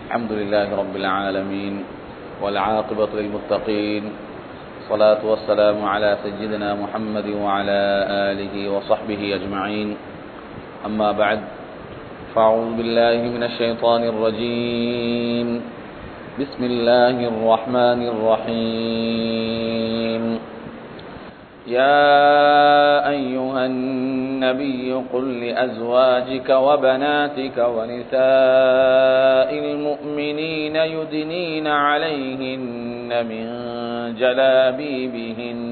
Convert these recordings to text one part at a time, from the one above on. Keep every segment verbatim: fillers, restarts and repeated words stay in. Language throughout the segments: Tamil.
الحمد لله رب العالمين والعاقبة للمتقين والصلاة والسلام على سيدنا محمد وعلى آله وصحبه أجمعين أما بعد فأعوذ بالله من الشيطان الرجيم بسم الله الرحمن الرحيم يا أيها النبي قل لأزواجك وبناتك ونساء المؤمنين يدنين عليهن من جلابيبهن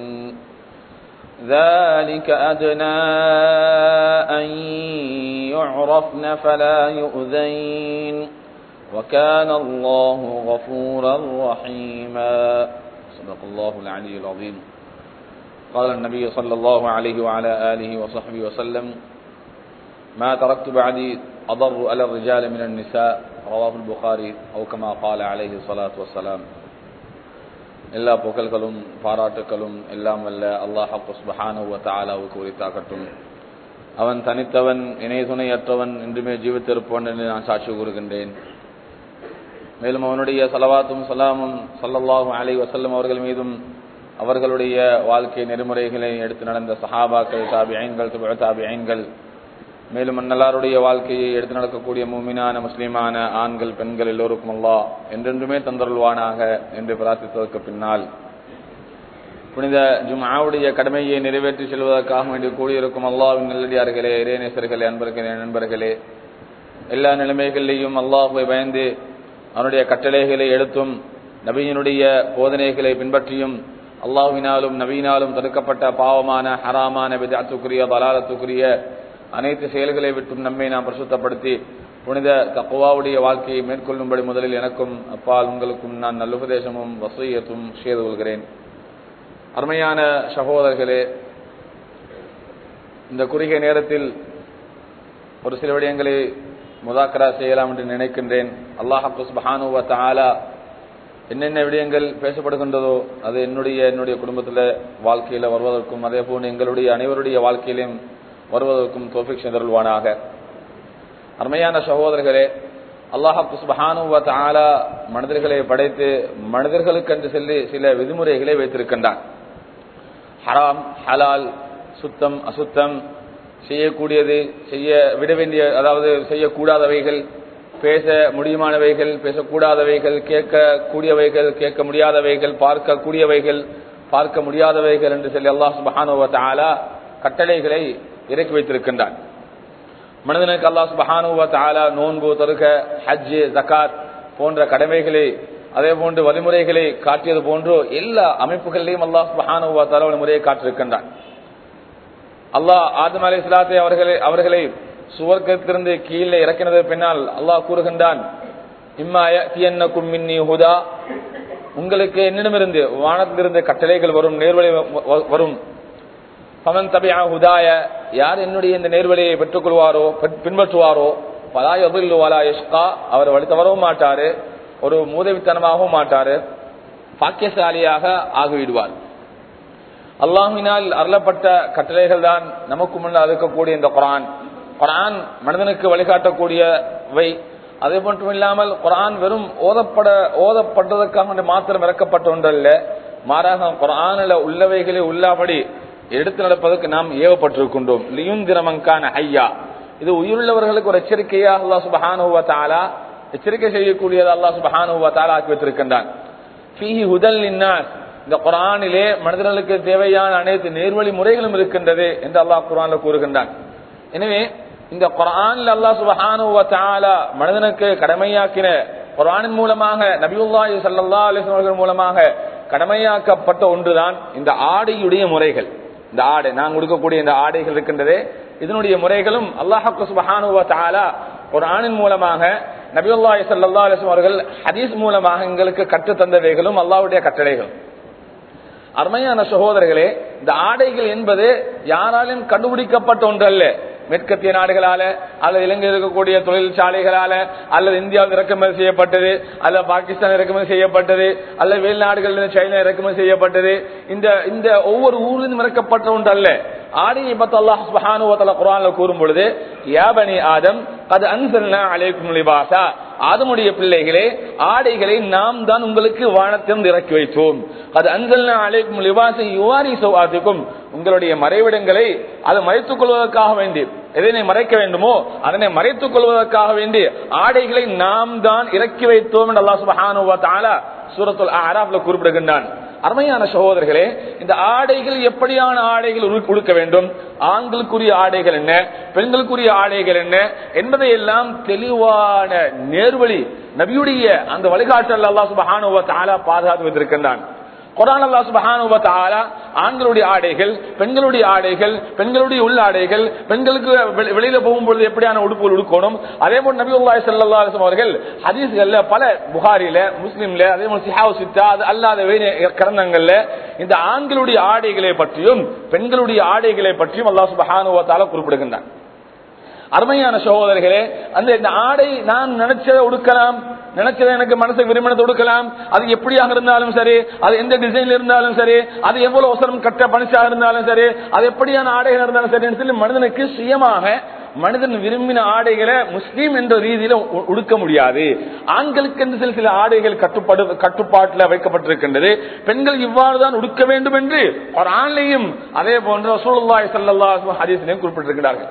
ذلك أدنى أن يعرفن فلا يؤذين وكان الله غفورا رحيما صدق الله العلي العظيم. قال النبي صلى الله عليه وعلى آله وصحبه وسلم ما تركت بعدي أضر على الرجال من النساء رواه البخاري أو كما قال عليه الصلاة والسلام. எல்லா புகழ்களும் பாராட்டுகளும் எல்லாம் வல்ல அல்லாஹ் சுப்ஹானஹு வ தஆலாவுக்கு உரித்தாகட்டும். அவன் தனித்தவன், இணை துணையற்றவன், என்றுமே ஜீவித்திருப்பவன் என்று நான் சாட்சி கூறுகின்றேன். மேலும் அவனுடைய ஸலவாத்தும் ஸலாமும் ஸல்லல்லாஹு அலைஹி வஸல்லம் அவர்கள் மீதும் அவர்களுடைய வாழ்க்கை நெறிமுறைகளை எடுத்து நடந்த சஹாபாக்கள், தாபிஈன்கள், தபு தாபிஈன்கள், மேலும் அன்னலாருடைய வாழ்க்கையை எடுத்து நடக்கக்கூடிய மூமினான முஸ்லிமான ஆண்கள் பெண்கள் எல்லோருக்கும் அல்லாஹ் என்றென்றுமே தந்தருள்வானாக என்று பிரார்த்தித்ததற்கு பின்னால் புனித ஜும்ஆவுடைய கடமையை நிறைவேற்றி செல்வதற்காக வேண்டி கூடியிருக்கும் அல்லாஹ்வின் நல்லடியார்களே, இறைநேசர்களே, அன்பர்களே, நண்பர்களே, எல்லா நிலைமைகளிலேயும் அல்லாஹ்வை பயந்து அவனுடைய கட்டளைகளை எடுத்தும் நபியினுடைய போதனைகளை பின்பற்றியும் அல்லாஹ்வினாலும் நபியினாலும் தடுக்கப்பட்ட பாவமான ஹராமான பித்அத்துக்குரிய தலாலத்துக்குரிய அனைத்து செயல்களை விட்டும் நம்மை நாம் பரிசுத்தப்படுத்தி புனித தக்வாவுடைய வாழ்க்கையை மேற்கொள்ளும்படி முதலில் எனக்கும் அப்பால் உங்களுக்கும் நான் நல்லுபதேசமும் வஸியத்தும் செய்து கொள்கிறேன். அருமையான சகோதரர்களே, இந்த குறுகிய நேரத்தில் ஒரு சில விடயங்களை முதாக்கரா செய்யலாம் என்று நினைக்கின்றேன். அல்லாஹ் சுப்ஹானஹு வ தஆலா என்னென்ன விடயங்கள் பேசப்படுகின்றதோ அது என்னுடைய என்னுடைய குடும்பத்தில் வாழ்க்கையில வருவதற்கும் அதே போன்று எங்களுடைய அனைவருடைய வாழ்க்கையிலும் வருவதற்கும் தௌஃபீக் செய்தருள்வானாக. அருமையான சகோதரர்களே, அல்லாஹ் சுப்ஹானஹு வ தஆலா மனிதர்களை படைத்து மனிதர்களுக்கென்று சொல்லி சில விதிமுறைகளை வைத்திருக்கின்றான். ஹராம், ஹலால், சுத்தம், அசுத்தம், செய்யக்கூடியது, செய்ய விட வேண்டிய அதாவது செய்யக்கூடாதவைகள், பேச முடியுமானவைகள், பேசக்கூடாதவைகள், கேட்கக்கூடியவைகள், கேட்க முடியாதவைகள், பார்க்கக்கூடியவைகள், பார்க்க முடியாதவைகள் என்று சொல்லி அல்லாஹ் சுப்ஹானஹு வ தஆலா கட்டளைகளை இறக்கி வைத்திருக்கின்றான். மனிதனுக்கு அல்லாஹ் சுப்ஹானஹு வ தஆலா நோன்பு, தொழுக, ஹஜ், ஜகாத் போன்ற கடமைகளை அதே போன்று வழிமுறைகளை காட்டியது போன்று எல்லா அமைப்புகளிலையும் அல்லாஹ் சுப்ஹானஹு வ தஆலா ஒரு முறையை காட்டியிருக்கின்றான். அல்லாஹ் ஆதம் அலைஹிஸ்ஸலாத்தை அவர்களை அவர்களை சுவர்க்கத்திலிருந்து கீழே இறக்கினது பின்னால் அல்லாஹ் கூறுகின்றான், இம்மா யஅதியன்னகும் மின்னி ஹுதா, உங்களுக்கு என்னிடமிருந்து வானத்திலிருந்து கட்டளைகள் வரும், நேர்வழி வரும். ஃபமன் தபிஅ ஹுதாய, யார் என்னுடைய இந்த நேர்வழியை பெற்றுக் கொள்வாரோ பின்பற்றுவாரோ, ஃபலா யضில்லு வலா யஷ்கா, அவர் வழி தவறவும் மாட்டாரு, ஒரு மூதவித்தனமாகவும் மாட்டாரு, பாக்கியசாலியாக ஆகிவிடுவார். அல்லாஹ்வினால் அருளப்பட்ட கட்டளைகள் தான் நமக்கு முன்னால் இருக்கக்கூடிய இந்த குர்ஆன். குர்ஆன் மனிதனுக்கு வழிகாட்டக்கூடியவை. அதே மட்டும் இல்லாமல் குர்ஆன் வெறும் ஓதப்பட ஓதப்பட்டதற்காக மாத்திரம் இறக்கப்பட்ட ஒன்றல்ல, மாறாக குர்ஆனில் உள்ளவைகளை உள்ளபடி எடுத்து நடப்பதற்கு நாம் ஏவப்பட்டிருக்கின்றோம். லியுன்திர மன் கான ஹய்யா, இது உயிருள்ளவர்களுக்கு ஒரு எச்சரிக்கையாக அல்லாஹ் சுப்ஹானஹு வ தஆலா எச்சரிக்கை செய்யக்கூடியது அல்லாஹ் சுப்ஹானஹு வ தஆலா ஆக்கி வைத்திருக்கின்றான். ஃபீஹி ஹுதல் லின்னாஸ், இந்த குர்ஆனிலே மனிதர்களுக்கு தேவையான அனைத்து நேர்வழி முறைகளும் இருக்கின்றது என்று அல்லாஹ் குர்ஆனில் கூறுகின்றான். எனவே இந்த குர்ஆனில் அல்லாஹ் சுப்ஹானஹு வ தஆலா மனிதனுக்கு கடமையாக்கின குர்ஆனின் மூலமாக நபியுல்லாஹி ஸல்லல்லாஹு அலைஹி வஸல்லம் மூலமாக கடமையாக்கப்பட்ட ஒன்றுதான் இந்த ஆடையுடைய முறைகள். இந்த ஆடை நான் கொடுக்கக்கூடிய இந்த ஆடைகள் இருக்கின்றதே, இதனுடைய முறைகளும் அல்லாஹ் சுப்ஹானஹு வ தஆலா குர்ஆனின் மூலமாக நபியுல்லாஹி ஸல்லல்லாஹு அலைஹி வஸல்லம் அவர்கள் ஹதீஸ் மூலமாக எங்களுக்கு கற்றுத் தந்தவைகளும் அல்லாஹ்வுடைய கட்டளைகள். அருமையான சகோதரர்களே, இந்த ஆடைகள் என்பது யாராலும் கண்டுபிடிக்கப்பட்ட ஒன்றல்ல. மேற்கத்திய நாடுகளால அல்லது இலங்கையில் இருக்கக்கூடிய தொழிற்சாலைகளால அல்லது இந்தியாவில் இறக்குமதி செய்யப்பட்டது அல்லது பாகிஸ்தான் இறக்குமதி செய்யப்பட்டது அல்லது வெளிநாடுகளில் சைனா இறக்குமதி செய்யப்பட்டது. இந்த இந்த ஒவ்வொரு ஊரிலும் இறக்கப்பட்ட ஒன்று அல்ல. ஆடையை பற்றி அல்லாஹ் சுப்ஹானஹு வ தஆலா குர்ஆனில் கூறும் பொழுது, யா பனி ஆதம் கத் அன்ஸல்னா அலைக்கும் லிபாஸா, ஆதமுடைய பிள்ளைகளே ஆடைகளை நாம் தான் உங்களுக்கு வானத்திலிருந்து இறக்கி வைத்தோம். கத் அன்ஸல்னா அலைக்கும் லிபாஸா யுவாரி சௌஆத்திக்கும், உங்களுடைய மறைவிடங்களை அதை மறைத்துக் கொள்வதற்காக வேண்டி, எதனை மறைக்க வேண்டுமோ அதனை மறைத்துக் கொள்வதற்காக வேண்டி ஆடைகளை நாம் தான் இறக்கி வைத்தோம் என்று அல்லாஹ் சுப்ஹானஹு வ தஆலா சூரத்துல் அஅராஃப்ல குறிப்பிடுகின்றான். அருமையான சகோதரர்களே, இந்த ஆடைகள் எப்படியான ஆடைகள் உடுக்க வேண்டும், ஆண்களுக்குரிய ஆடைகள் என்ன, பெண்களுக்குரிய ஆடைகள் என்ன என்பதை எல்லாம் தெளிவான நேர்வழி நபியுடைய அந்த வழிகாட்டல் அல்லாஹ் சுப்ஹானஹு வ தஆலா பாதுகாத்து வைத்திருக்கின்றான். குர்ஆன் அல்லாஹ் சுப்ஹானஹு வ தஆலா ஆண்களுடைய ஆடைகள், பெண்களுடைய ஆடைகள், பெண்களுடைய உள்ளாடைகள், பெண்களுக்கு வெளியில போகும்போது எப்படியான உடுப்புகள் உடுக்கணும், அதே போல் நபியுல்லாஹி ஸல்லல்லாஹு அலைஹி வஸல்லம் அவர்கள் ஹதீஸ்கள்ல பல புகாரில, முஸ்லிம்ல, அதே போல் சிஹாஹ் சித்தா அல்லாத வேறு கிரந்தங்கள்ல இந்த ஆண்களுடைய ஆடைகளை பற்றியும் பெண்களுடைய ஆடைகளை பற்றியும் அல்லாஹ் சுப்ஹானஹு வ தஆலா குறிப்பிடுகின்றான். அருமையான சகோதரர்களே, அந்த இந்த ஆடை நான் நினைச்சதை உடுக்கலாம், நினைச்சதை எனக்கு மனசுக்கு விரும்பினதை உடுக்கலாம், அது எப்படியாக இருந்தாலும் சரி, அது எந்த டிசைன்ல இருந்தாலும் சரி, அது எவ்வளவு அவசரம் கட்ட பணிச்சாக இருந்தாலும் சரி, அது எப்படியான ஆடைகள் இருந்தாலும் சரி சொல்லி மனிதனுக்கு சுயமாக மனிதன் விரும்பின ஆடைகளை முஸ்லீம் என்ற ரீதியில உடுக்க முடியாது. ஆண்களுக்கு என்று சில சில ஆடைகள் கட்டுப்பாடு கட்டுப்பாட்டில் வைக்கப்பட்டிருக்கின்றது. பெண்கள் இவ்வாறுதான் உடுக்க வேண்டும் என்று ஒரு ஆண்லையும் அதே போன்ற ரசூலுல்லாஹி ஸல்லல்லாஹு அலைஹி வஸல்லம் ஹதீஸிலும் குறிப்பிட்டிருக்கிறார்கள்.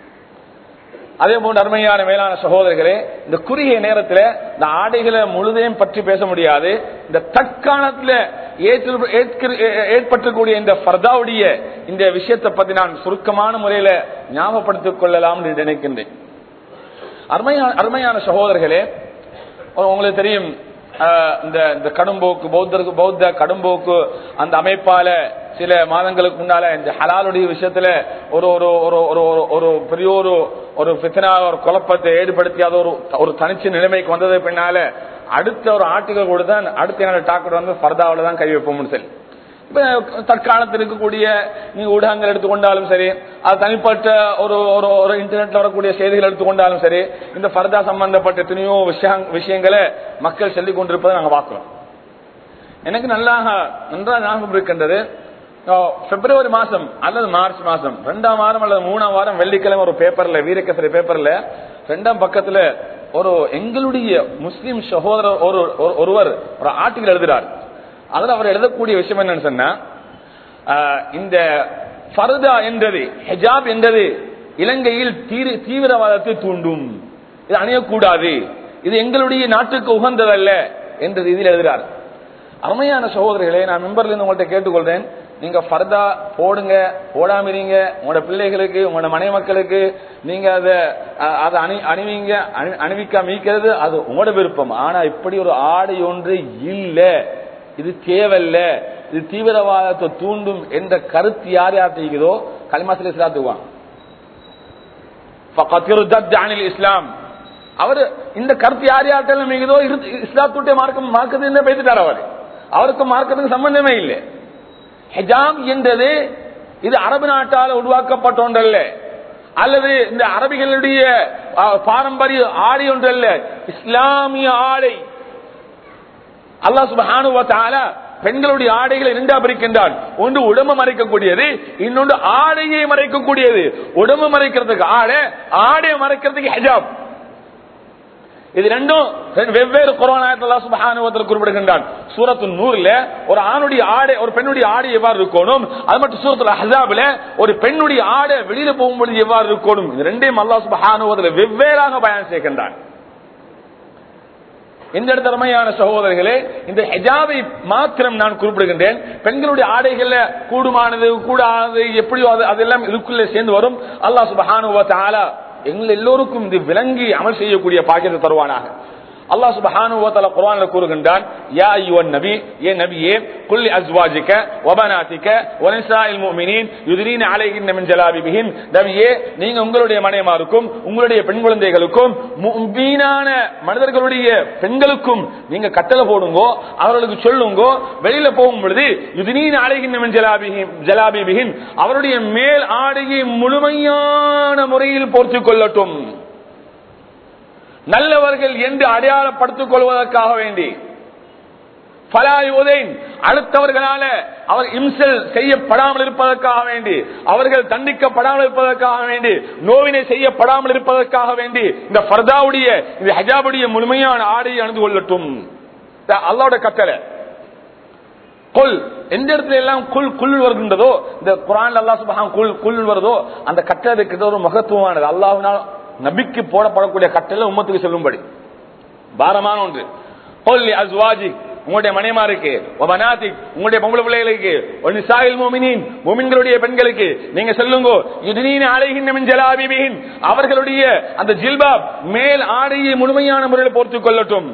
அதே போன்ற அருமையான மேலான சகோதரர்களே, இந்த குறுகிய நேரத்தில் இந்த ஆடைகளை முழுதையும் பற்றி பேச முடியாது. இந்த தற்காலத்தில் ஏற்பட்டக்கூடிய இந்த ஃபர்தாவுடைய இந்த விஷயத்தை பற்றி நான் சுருக்கமான முறையில் ஞாபகப்படுத்திக் கொள்ளலாம் என்று நினைக்கின்றேன். அருமையான அருமையான சகோதரர்களே, உங்களுக்கு தெரியும், இந்த கடும்போக்கு பௌத்தருக்கு பௌத்த கடும்போக்கு அந்த அமைப்பால சில மாதங்களுக்கு முன்னால இந்த ஹலாலுடைய விஷயத்துல ஒரு ஒரு ஒரு பெரிய ஒரு ஒரு ஃபித்னா ஒரு குழப்பத்தை ஏற்படுத்தி அது ஒரு ஒரு தனிச்சு நிலைமைக்கு வந்தது. பின்னால அடுத்த ஒரு ஆர்டிகல் கூட தான் அடுத்த என்னோட டாக்டர் வந்து ஃபர்தாவில தான் கை வைப்போம்னு சொல்லி இப்ப தற்காலத்தில் இருக்கக்கூடிய நீங்க ஊடகங்கள் எடுத்துக்கொண்டாலும் சரி, அது தனிப்பட்ட ஒரு ஒரு இன்டர்நெட்ல வரக்கூடிய செய்திகள் எடுத்துக்கொண்டாலும் சரி, இந்த ஃபர்தா சம்பந்தப்பட்ட எத்தனையோ விஷயங்களை மக்கள் சொல்லிக் கொண்டிருப்பதை நாங்கள் பார்க்கிறோம். எனக்கு நல்லா நன்றாக ஞாபகம் இருக்கின்றது, பிப்ரவரி மாசம் அல்லது மார்ச் மாசம் ரெண்டாம் வாரம் அல்லது மூணாம் வாரம் வெள்ளிக்கிழமை ஒரு பேப்பர்ல, வீரகேசரி பேப்பர்ல ரெண்டாம் பக்கத்துல ஒரு எங்களுடைய முஸ்லிம் சகோதரர் ஒரு ஒருவர் ஒரு ஆர்டிகல் எழுதுறார். அதுல அவர் எழுதக்கூடிய விஷயம் என்னன்னு சொன்னா, இந்த ஃபர்தா என்றது, ஹிஜாப் என்றது இலங்கையில் தீவிரவாதத்தை தூண்டும், இது அணியக்கூடாது, இது எங்களுடைய நாட்டுக்கு உகந்ததல்ல என்ற ரீதியில் எழுதுகிறார். அருமையான சகோதரர்களே, நான் மெம்பர்ல இருந்து உங்கள்கிட்ட கேட்டுக்கொள்றேன், நீங்க ஃபர்தா போடுங்க, போடாமீங்க, உங்களோட பிள்ளைகளுக்கு உங்களோட மனை மக்களுக்கு நீங்க அதை அதை அணி அணிவிங்க அணிவிக்காமிக்கிறது அது உங்களோட விருப்பம். ஆனா இப்படி ஒரு ஆடை ஒன்று இல்ல, இது தேவையில்ல, இது தீவிரவாதத்தை தூண்டும் என்ற கருத்து யார் யார் செய்கிறதோ கலிமாசில இஸ்லாத்துவான் இஸ்லாம். அவர் இந்த கருத்து யார் யார்கிட்ட மிகுதோ இஸ்லாத்துடைய மார்க்கம் மார்க்கத்தை பேசிட்டார். அவர் அவருக்கு மார்க்கத்துக்கு சம்பந்தமே இல்லை. ஹிஜாப் என்றது இது அரபு நாட்டால் உருவாக்கப்பட்ட ஒன்றல்ல, அல்லது இந்த அரபிகளுடைய பாரம்பரிய ஆடை ஒன்றல்ல, இஸ்லாமிய ஆடை. அல்லாஹ் சுப்ஹானஹு வ தஆலா பெண்களுடைய ஆடைகளை இரண்டா பிரிக்கின்றான். ஒன்று உடம்பு மறைக்கக்கூடியது, இன்னொன்று ஆடையை மறைக்கக்கூடியது. உடம்பு மறைக்கிறதுக்கு ஆடை, ஆடையை மறைக்கிறதுக்கு ஹிஜாப். இது ரெண்டும் வெவ்வேறு குர்ஆன் ஆயத்துல அல்லாஹ் சுப்ஹானஹு வ தஆலா குறிப்பிடுகின்றான். சூரத்துன் நூர்ல ஒரு ஆணுடைய ஆடை, ஒரு பெண்ணுடைய ஆடை எவ்வாறு இருக்கணும், அது மட்டும் சூரத்துல் அஹ்ஸாப்ல ஒரு பெண்ணுடைய ஆடை வெளியில போகும்போது எவ்வாறு இருக்கணும், இது ரெண்டையும் அல்லாஹ் சுப்ஹானஹு வ தஆலா வெவ்வேறாக பயான் செய்கின்றான். இந்த இடத்துல அருமையான சகோதரர்களே, இந்த ஹிஜாபை மாத்திரம் நான் குறிப்பிடுகின்றேன். பெண்களுடைய ஆடைகள்ல கூடுமானது கூடாது எப்படியோ அதெல்லாம் இதுக்குள்ளே சேர்ந்து வரும். அல்லாஹ் சுப்ஹானஹு வ தஆலா எங்கள் எல்லோருக்கும் இது விளங்கி அமல் செய்யக்கூடிய பாக்கியத்தை தருவானாக. அல்லாஹ் சுப்ஹானஹு வ தஆலா குர்ஆன்ல கூறுகின்றான், யா அய்யுஹன் நபி, ஏ நபியே, குல் அஸ்வாஜிக வ பனாதிக வ நிசாஇல் முஃமினீன் யுத்ரீன அலைஹின்ன மின் ஜலாபிபிஹின். நபியே, நீங்க உங்களுடைய மனைவிமாருக்கும் உங்களுடைய பெண் குழந்தைகளுக்கும் முஃமினான மனிதர்களுடைய பெண்களுக்கும் நீங்க கட்டளை போடுங்க, அவர்களுக்கு சொல்லுங்க, வெளியில போகும் பொழுது யுத்ரீன அலைஹின்ன மின் ஜலாபிஹின் ஜலாபிபிஹின் அவருடைய மேல் ஆடையை முழுமையான முறையில் போர்த்திக் கொள்ளட்டும், நல்லவர்கள் என்று அடையாளப்படுத்திக் கொள்வதற்காக வேண்டி. அடுத்தவர்களால அவர் இம்சல் செய்யப்படாமல் இருப்பதற்காக வேண்டி, அவர்கள் தண்டிக்கப்படாமல் இருப்பதற்காக வேண்டி, நோவினை செய்யப்படாமல் இருப்பதற்காக வேண்டி இந்த ஃபர்தாவுடைய இந்த ஹிஜாபுடைய முழுமையான ஆடையை அணிந்து கொள்ளட்டும். அல்லாஹ்வுடைய கட்டளை. குல் எந்த இடத்துல எல்லாம் குல் குல் வருகின்றதோ, இந்த குர்ஆன்ல அல்லாஹ் சுப்ஹானஹு குல் குல் வருதோ அந்த கட்டளைக்கு ஒரு மகத்துவமானது. அல்லாஹ்வினால் நபிக்கு போடப்படக்கூடிய கட்டளை உம்மத்துக்கு செல்லும்படி பாரமான ஒன்று. குல் லி அஸ்வாஜிக், உங்களுடைய மனைமாருக்கு, உங்களுடைய பொம்பளை பிள்ளைகளுக்கு, முஃமின்களுடைய பெண்களுக்கு நீங்க சொல்லுங்க, அவர்களுடைய அந்த ஜில்பாப் மேல் ஆடையை முழுமையான முறையில் போர்த்துக் கொள்ளட்டும்.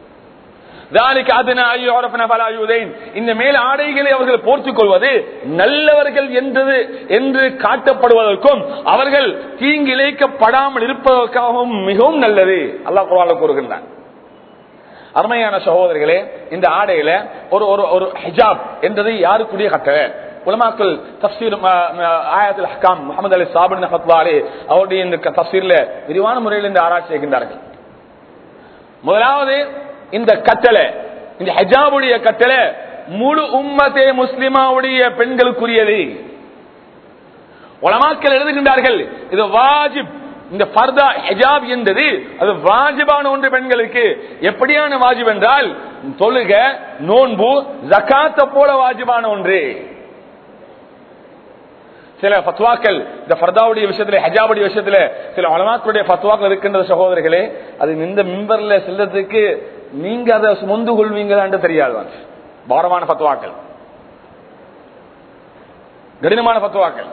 இந்த மேல் ஆடைகளை அவர்கள் போர்த்துக் கொள்வது நல்லவர்கள் என்றது என்று காட்டப்படுவதற்கும் அவர்கள் தீங்கு இழைக்கப்படாமல் இருப்பதற்காகவும் மிகவும் நல்லது. அல்லாஹ் குர்ஆனில் கூறுகின்றான். அருமையான சகோதரர்களே, இந்த ஆடையில ஒரு ஒரு ஹிஜாப் என்றது யாருக்குரிய கட்டளை? உலமாக்கள் தஃப்சீர் ஆயத்துல் அஹ்காம் முஹம்மது அலி சாபிர் ரஹ்மத்துல்லாஹி அலைஹி அவருடைய இந்த தஃப்சீர்ல விரிவான முறையில் இந்த ஆராய்ச்சி செய்கின்றார்கள். முதலாவது இந்த கட்டளை, இந்த ஹிஜாபுடைய கட்டளை முழு உம்மத்தே முஸ்லிமாவுடைய பெண்களுக்குரியது. உலமாக்கள் எழுதுகின்றார்கள் இது வாஜிப். இந்த ஃபர்தா ஹிஜாப் என்பது அது வாஜிபான ஒன்று பெண்களுக்கு. எப்படியான வாஜிப் என்றால் தொழுக, நோன்பு, ஜகாத்தை போல வாஜிபான ஒன்று. சில ஃபத்வாக்கள் இந்த ஃபர்தாவுடைய விஷயத்துல, ஹிஜாபுடைய விஷயத்துல சில உலமாக்களுடைய ஃபத்வாக்கள் இருக்கின்ற சகோதரர்களே, அது இந்த மிம்பர்ல செல்றதுக்கு நீங்க அதை சுமந்து கொள்வீங்களான்னு தெரியாது. பாரமான ஃபத்வாக்கள், கடினமான ஃபத்வாக்கள்.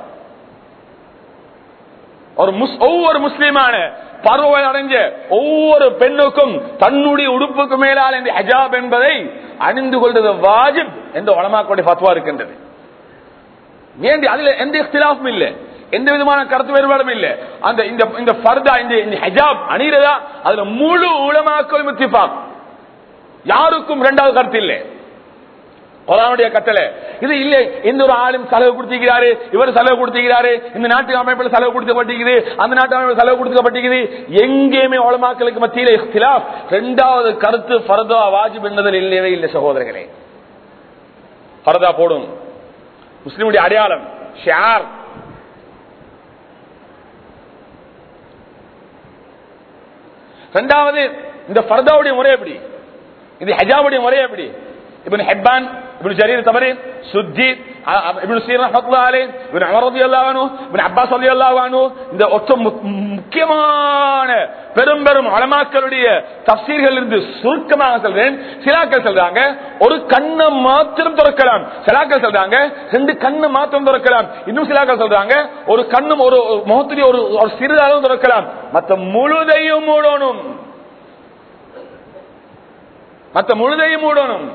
ஒரு ஒவ்வொரு முஸ்லிமான பருவம் அடைஞ்ச ஒவ்வொரு பெண்ணுக்கும் தன்னுடைய உடுப்புக்கு மேலால் இந்த ஹிஜாப் என்பதை அணிந்து கொள்வது வாஜிப் என்ற உலமாக்களுடைய ஃபத்வா இருக்கின்றது. ஏண்டி அதுல எந்த இக்திலாஃபும் இல்லை, எந்த விதமான கருத்து வேறுபாடும் இல்லை. அந்த இந்த ஃபர்தா இந்த ஹிஜாப் அணிகிறதா அதுல முழு உலமாக்களும் இத்திஃபாக், யாருக்கும் இரண்டாவது கருத்து இல்லை. குர்ஆனுடைய கட்டளை இது இல்லை. எந்த ஒரு ஆளும் செலவு கொடுத்திருக்கிறாரு, இவர் செலவு கொடுத்திருக்கிறாரு, இந்த நாட்டு அமைப்பில் செலவு கொடுக்கப்பட்டிருக்குது, அந்த நாட்டு அமைப்பில் செலவு கொடுக்கப்பட்டிருக்குது, எங்கேயுமே உலமாக்களுக்கு மத்தியில இக்திலாஃப். இரண்டாவது கருத்து ஃபர்தா வாஜிப் என்பதில் இல்லவே இல்லை சகோதரர்களே. ஃபர்தா போடும், முஸ்லிமுடைய அடையாளம், ஷியார். இரண்டாவது இந்த ஃபர்தாவுடைய முறை எப்படி, இது ஹிஜாபுடைய முறை எப்படி? இப்னு ஹிப்பான், இப்னு ஜரீர் தபரி, சுத்தி, இப்னு சீர் ரஹ்மத்துல்லாஹி அலைஹி, இப்னு உமர் রাদিয়াল্লাহு அன்ஹு, இப்னு அப்பாஸ் রাদিয়াল্লাহு அன்ஹு, இந்த ஒற்ற முக்கியமான பெரும் பெரும் உலமாக்களுடைய தஃப்சீர்கள் இருந்து சுருக்கமாக சொல்றேன். சிலாக்கள் சொல்றாங்க ஒரு கண்ணை மாத்திரம் திறக்கலாம், சிலாக்கள் சொல்றாங்க ரெண்டு கண்ணு மாத்திரம் திறக்கலாம், இன்னும் சிலாக்கள் சொல்றாங்க ஒரு கண்ணும் ஒரு முகத்துடைய ஒரு சிறிதளவு திறக்கலாம், மற்ற முழுதையும் மூடணும், மற்ற முழுதையும் மூடணும்.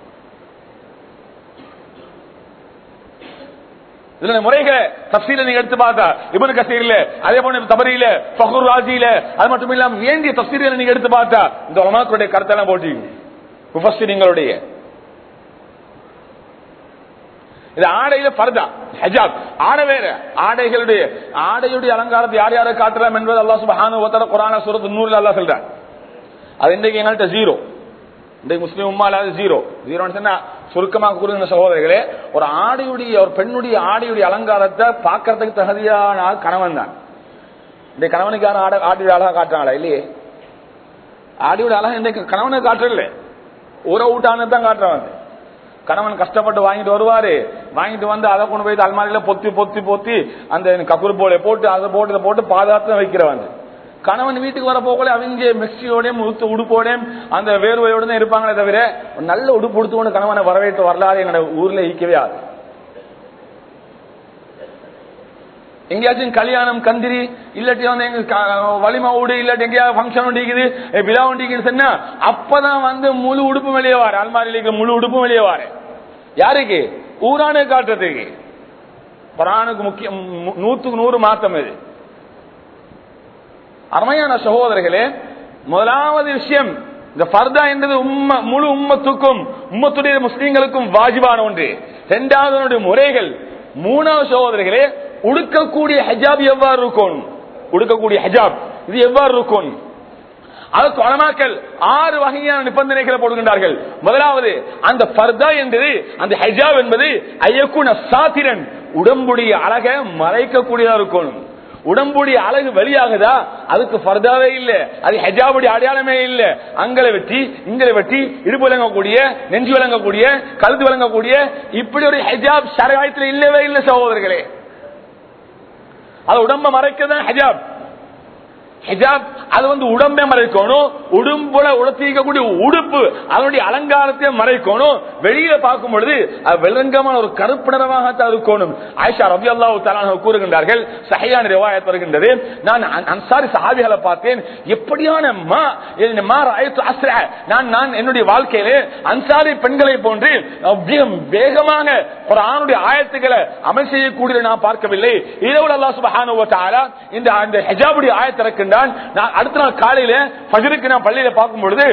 இதுல முறைகளை தஃப்சீரை நீங்க எடுத்து பார்த்தா இப்னு கஸீர்ல, அதே போல தபரியில, ஃபக்ருர் ராஸியில, அது மட்டும் இல்லாம வேண்டிய தஃப்சீரை நீங்க எடுத்து பார்த்தா இந்த உலமாக்களுடைய கருத்தெல்லாம் போட்டு முஃபஸ்ஸிரீங்களுடைய இது ஆடையில ஃபர்தா ஹிஜாப் ஆடை வேற. ஆடைகளுடைய ஆடையுடைய அலங்காரத்தை யார் யாரை காட்டலாம் என்பது அல்லாஹ் சுப்ஹானஹு வ தஆலா குர்ஆன் சூரத்து நூர்ல அல்லாஹ் சொல்றார். அது இன்றைக்கு எங்கள்கிட்ட ஜீரோ, இன்றைக்கு முஸ்லிம் உம்மால ஜீரோ. ஜீரோன்னு சொன்னா சுருக்கமாக கூறுகிற சகோதரர்களே, ஒரு ஆடையுடைய ஒரு பெண்ணுடைய ஆடையுடைய அலங்காரத்தை பார்க்கறதுக்கு தகுதியான கணவன் தான். இந்த கணவனுக்கு யாரும் ஆடை ஆடையுடைய அழகா காட்டுறாங்களா? இல்லையே. ஆடையுடைய அழகா இன்றைக்கு கணவனை காட்டுறதில்லை, உற ஊட்டானு தான் காட்டுறவன். கணவன் கஷ்டப்பட்டு வாங்கிட்டு வருவாரு, வாங்கிட்டு வந்து அதை கொண்டு போய் அல்மாரியில பொத்தி பொத்தி பொத்தி அந்த கக்குரு போல போட்டு அதை போட்டு இதை போட்டு பாதுகாத்து வைக்கிறவன். கணவன் வீட்டுக்கு வர போகல அவங்க மெக்சியோடையும் உடுப்போடையும் அந்த வேர்வையோட தான் இருப்பாங்களே தவிர நல்ல உடுப்பு உடுத்துக்கொண்டு கணவனை வரவேற்று வரலாறு என்னோட ஊர்ல ஈக்கவே ஆகுது. எங்கேயாச்சும் கல்யாணம் கந்திரி இல்லாட்டி வந்து எங்க வலிமா ஊடு இல்லாட்டி எங்கேயாவது ஃபங்க்ஷன் ஒண்டிக்குது, விழா ஒண்டிக்குன்னு சொன்னா அப்பதான் வந்து முழு உடுப்பு வெளியே வாரு, அல்மாரியில முழு உடுப்பு வெளியே வாரு. யாருக்கு? ஊரானு காட்டுறதுக்கு. குர்ஆனுக்கு முக்கியம், நூத்துக்கு நூறு மாத்தம் இது. அருமையான சகோதரர்களே, முதலாவது விஷயம் இந்த ஃபர்தா என்பது உம்ம முழு உம்மத்துக்கும் உம்மத்துடைய முஸ்லிம்களுக்கும் வாஜிபான ஒன்று. இரண்டாவது முறைகள். மூணாவது சகோதரர்களே, உடுக்கக்கூடிய ஹிஜாப் எவ்வாறு இருக்கும், உடுக்கக்கூடிய ஹிஜாப் இது எவ்வாறு இருக்கும்? அதுக்கு உலமாக்கள் ஆறு வகையான நிபந்தனைகளை போடுகின்றார்கள். முதலாவது, அந்த பர்தா என்பது, அந்த ஹிஜாப் என்பது ஐயக்குன சாத்திரன், உடம்புடைய அழகை மறைக்கக்கூடியதா இருக்கணும். உடம்புடைய அழகு வெளியாகுதா, அதுக்கு பர்தாவே இல்ல, அது ஹிஜாபுடைய அடையாளமே இல்ல. அங்களை வெட்டி இங்களை வெட்டி இடுப்பு விளங்கக்கூடிய, நெஞ்சு விளங்கக்கூடிய, கழுத்து விளங்கக்கூடிய இப்படி ஒரு ஹிஜாப் ஷரீஅத்தில் இல்லவே இல்லை சகோதரர்களே. அது உடம்ப மறைக்கதான் ஹிஜாப். ஹிஜாப் அது வந்து உடம்பை மறைக்கணும், உடம்புல உடுத்திருக்கக்கூடிய உடுப்பு அதனுடைய அலங்காரத்தை மறைக்கணும். வெளியில பார்க்கும் பொழுது அது வெள்ளங்கமான ஒரு கருப்பு நிறமாக இருக்கணும். ஆயிஷா ரலியல்லாஹு தஆலா கூறுகின்றார்கள், சஹீஹான ரிவாயத் வருகின்றது, நான் அன்சாரி சஹாபிகளை பார்த்தேன், எப்படியான நான் நான் என்னுடைய வாழ்க்கையிலே அன்சாரி பெண்களை போன்று வேகமாக குர்ஆனுடைய ஆயத்துக்களை அமல் செய்யக்கூடிய நான் பார்க்கவில்லை. இதோடு அல்லாஹ் சுப்ஹானஹு வ தஆலா இந்த அந்த ஹிஜாபுடைய ஆயத்தை இறக்கின்றான். அடுத்த நாள் காலையில ஃபஜ்ருக்கு நான் பள்ளியில பார்க்கும் பொழுது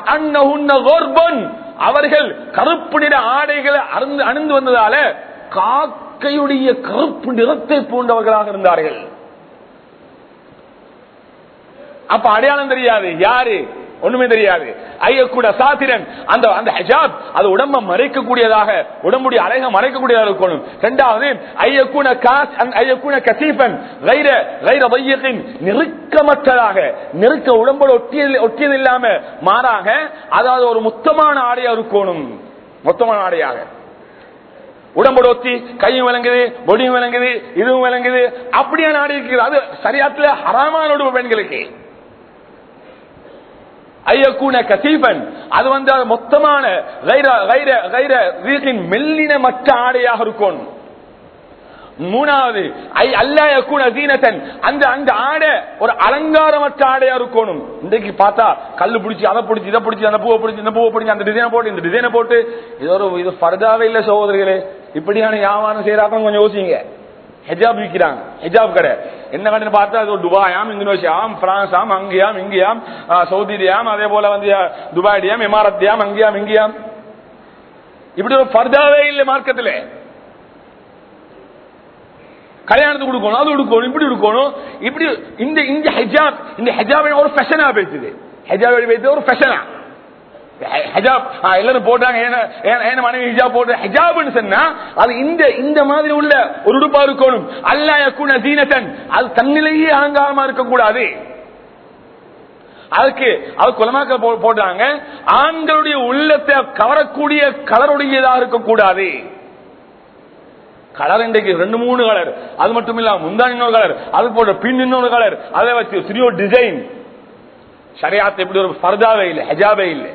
அவர்கள் கருப்பு நிற ஆடைகளை அணிந்து வந்ததால காக்கையுடைய கருப்பு நிறத்தை போன்றவர்களாக இருந்தார்கள். அப்ப அடையாளம் தெரியாது, யாரு ஒண்ணுமே தெரியாது. ஐயக்கூட சாத்திரன், அந்த அந்த ஹிஜாப் அது உடம்ப மறைக்கக்கூடியதாக, உடம்புடைய அழகை மறைக்கக்கூடியதாக இருக்கணும். இரண்டாவது, ஐயக்கூன காஸ் ஐயக்கூன கசீஃபன் கைர கைர வையத்தின், நெருக்கமற்றதாக, நெருக்க உடம்போடு ஒட்டியது ஒட்டியது இல்லாம மாறாக, அதாவது ஒரு மொத்தமான ஆடையா இருக்கணும். மொத்தமான ஆடையாக உடம்போடு ஒத்தி கையும் விளங்குது, பொடியும் விளங்குது, இதுவும் விளங்குது, அப்படியான ஆடை இருக்கிறது. அது சரியாத்துல ஹராமான உடம்பு பெண்களுக்கு. ஐயக்கூன கசீபன், அது வந்து மொத்தமான மெல்லின மற்ற ஆடையாக இருக்கும். மூணாவது, அந்த அந்த ஆடை ஒரு அலங்காரமற்ற ஆடையா இருக்கணும். இன்றைக்கு பார்த்தா கல்லு பிடிச்சி அதை பிடிச்சி இதை பிடிச்சி அந்த பூவை பிடிச்சி இந்த பூவை பிடிச்சி அந்த டிசைனை போட்டு இந்த டிசைனை போட்டு இது ஒரு இது பர்தாவே இல்லை சகோதரர்களே. இப்படியான வியாபாரம் செய்யறாங்க, கொஞ்சம் யோசிங்க. ஹிஜாப் விற்கிறாங்க, ஹிஜாப் கடை என்ன கடைன்னு பார்த்தா அது துபாயாம், இந்தோனேஷியாம், பிரான்ஸாம், அங்கேயாம் இங்கேயாம், சவுதியாம், அதே போல வந்து துபாய்டியாம், இமாரத்தியாம், அங்கேயாம் இங்கேயாம். இப்படி ஒரு பர்தாவே இல்லை மார்க்கெட்டில். கல்யாணத்துக்கு கொடுக்கணும், அது கொடுக்கணும், இப்படி கொடுக்கணும், இப்படி இந்த இந்த ஹிஜாப் இந்த ஹிஜாப் ஒரு ஃபேஷனா பேசுது. ஹிஜாப் பேசுது ஒரு ஃபேஷனா. ஹிஜாப் எல்லாரும் போட்டாங்க, மனைவி ஹிஜாப் போட்டு ஹிஜாப்னு சொன்னா அது இந்த இந்த மாதிரி உள்ள ஒரு உடுப்பா இருக்கணும். அல்லா யகுன தீனத்தன், அது தன்னிலேயே அலங்காரமா இருக்கக்கூடாது. அதுக்கு அது குலமாக்க போட்டாங்க, ஆண்களுடைய உள்ளத்தை கவரக்கூடிய கலருடையதாக இருக்கக்கூடாது. கலர் இன்றைக்கு ரெண்டு மூணு கலர், அது மட்டும் இல்ல முந்தான் இன்னொரு கலர், அது போன்ற பின் இன்னொரு கலர், அதை வச்சு சிறிய டிசைன். ஷரியாத் இப்படி ஒரு பர்தாவே இல்லை, ஹிஜாபே இல்லை.